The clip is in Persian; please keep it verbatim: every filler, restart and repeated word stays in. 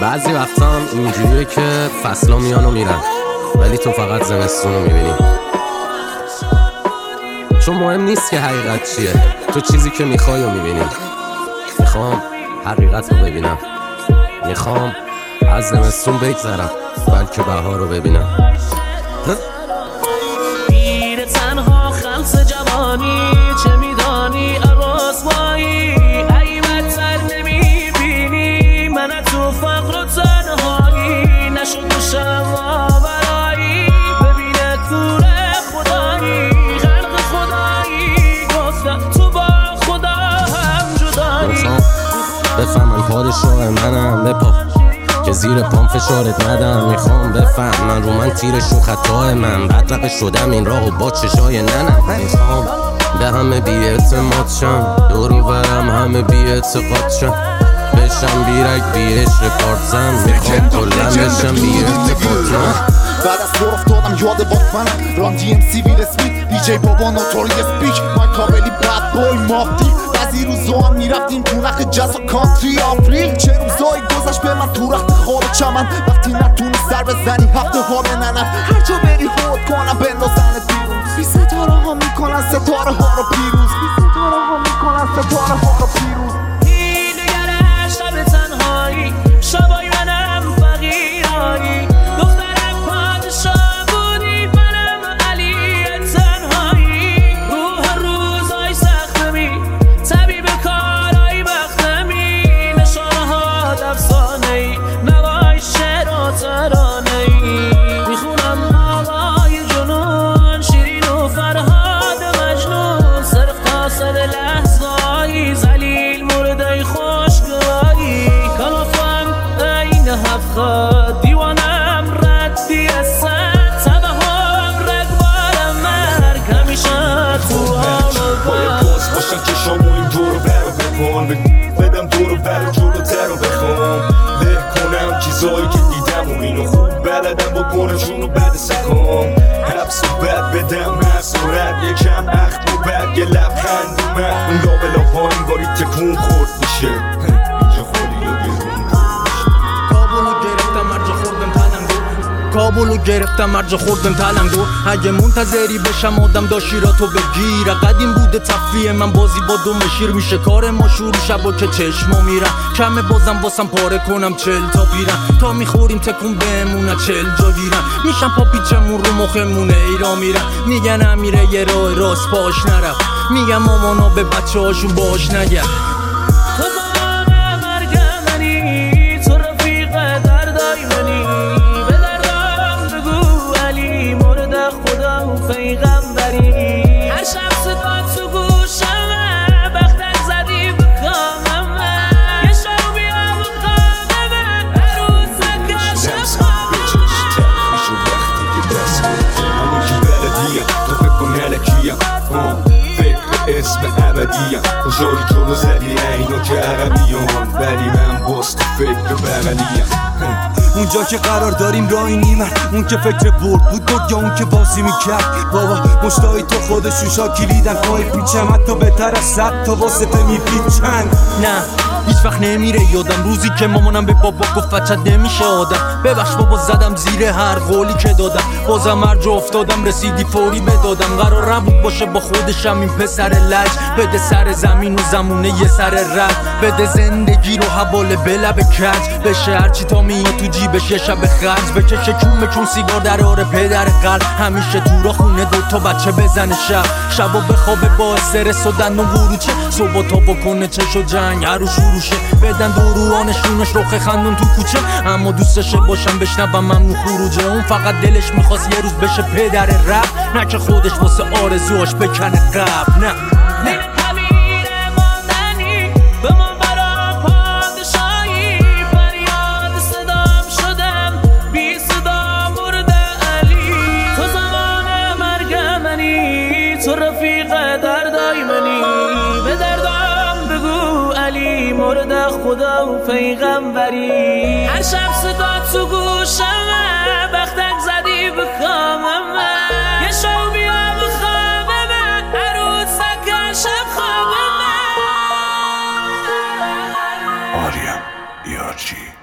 بعضی وقتا هم اینجوریه که فصلا میان و میرن، ولی تو فقط زمستون رو میبینی. چون مهم نیست که حقیقت چیه، تو چیزی که میخوای رو میبینی. میخوام حقیقت رو ببینم، میخوام از زمستون بگذرم بلکه بهار رو ببینم. پیر تنها خلص جوانی، چه میدانی عراس مایی، حیبتر نمیبینی من تو فقر و تنهایی، نشد دوشم آورایی ببینه دور خدایی، خلق خدایی گفتم تو با خدا هم جدایی. بفهمم پادشاه منم، بپا که زیر پام فشارت ندم. میخوام بفهم من رو من تیرشون خطای من، بدرقه شدم این راهو با چشای ننم. میخوام به همه بی اعتماد شم، دور برم همه بی اعتقاد شم، بشم بیرک بیش رپارتزم. میخوام کلن بشم بی اعتقاد. بعد از دور افتادم یاد باتمنم، ران دی ام سی ویل اسمیت، دی جی بابا نوتوری اسپیک، مایکابلی بد بوی مافتی. بعضی روزا هم میرفتیم تو نخ جاز و کانتری آفریل، چه روزایی گذشت به من تو رخت خواب چمن، وقتی نتونی سر بزنی هفته ها بننم، هر جا بری خود کنم بندازنت بیرون. بی ستاره ها میکنن ستاره ها رو پیروز، بی ستاره ها میکنن ستاره ها رو پیروز. این نگره شب تنهایی، شبای منم فقیرایی، دخترم پادشاه بودی منم علی تنهایی، روح روزای سختمی طبیب کارای بختمی، نشانه ها دفسانه ای نوای شعر و ترانه ای، میخونم آقای جنون شیرین و فرهاد مجنون، صرف قاصد لحظایی زلیل مرده خوشگوایی، کلافم این هفخواد دیوانم ردی اسد، تبه هم رگبارم مرگ همیشه تو حال و باید باز باشن که شما این دورو برو بکن، بدم دورو برو جلوتر رو بخوام، له کنم چیزایی که دیدم و اینو خوب بلدم بکنم جونو بد سکام، حبس و بد بدم مسورت یکم اخت و بد یه لبخند اومد، اون لابلا ها این باری تکون خورد میشه، اینجا خالی و گرون کابلو گرفتم مرجا خوردم تلنگو، کابلو گرفتم مرجا خوردم تلنگو. اگه منتظری بشم آدم دا شیراتو بگیره، قدیم بوده تفریه من بازی با دوم شیر میشه، کار ما شروع شبا که چشما میرن، کمه بازم باسم پاره کنم چل تا پیرن، تا میخوریم تکون بمونه چل جا گیرن، میشم پا پیچمون رو مخمونه ایرا میرن، میگن امیره یه راه راست پاش نرفت، میگم مامانا به بچه هاشون باش نگرد. تو زمان مرگ منی، تو رفیق دردای منی، به دردم بگو علی مورد خدا و پیغمبری، هر شب صدا تو گوشمه بختک زدی بکامم، یه شو بیا بخوابه عروس کشم خوابه میشه وقتی که دست همون که بلدیم تو فکر کن علکیم، فکر اسم ابدیم، کجایی تو رو زدی اینو که عربیم، ولی من باز تو فکر بغلیم. اونجا که قرار داریم راهی نیمن، اون که فکر برد بود بود یا اون که بازی میکرد، بابا مشتایی تو خودشون شاکیلیدن پای پیچم، حتی بهتر از صد تا واسطه میپیچن. نه هیچ وقت نمیره یادم روزی که مامانم به بابا گفت بچت نمیشه آدم، ببخش بابا زدم زیر هر قولی که دادم، بازم هر جا افتادم رسیدی فوری بدادم، قرار نبود باشه با خودشم این پسر لج، بده سر زمین و زمونه یه سر رد، بده زندگی رو حواله به لب کج، بشه هرچی تا میاد تو جیبش یه شب خرج، بکشه چون چون سیگار در آره پدر قلب، همیشه تو را خونه دوتا بچه بزنه شب، شبا بخوابه با استرس و دندون قروچه، صبح تا بکنه چش و جنگ هر شروع شه، بدن دوروانشونش رخ خندون تو کوچه، اما دوستشه باشم بشنوم ممنون خروجه، اون فقط دلش میخواست یه روز بشه پدر رپ، نه که خودش واسه آرزوهاش بکنه قبل. نه نه امیر ماندنی به ما برا پادشاهی، فریاد صدام شدم بی صدا مرد علی، تو زمان مرگ منی، تو رفیق دردای منی، به دردم بگو علی مورد خدا و پیغمبری، هر شب صدا تو گوشمه بختک زدی بکامم، یه شو بیا بخوابم عروسک شب خوابم. آریم یارچی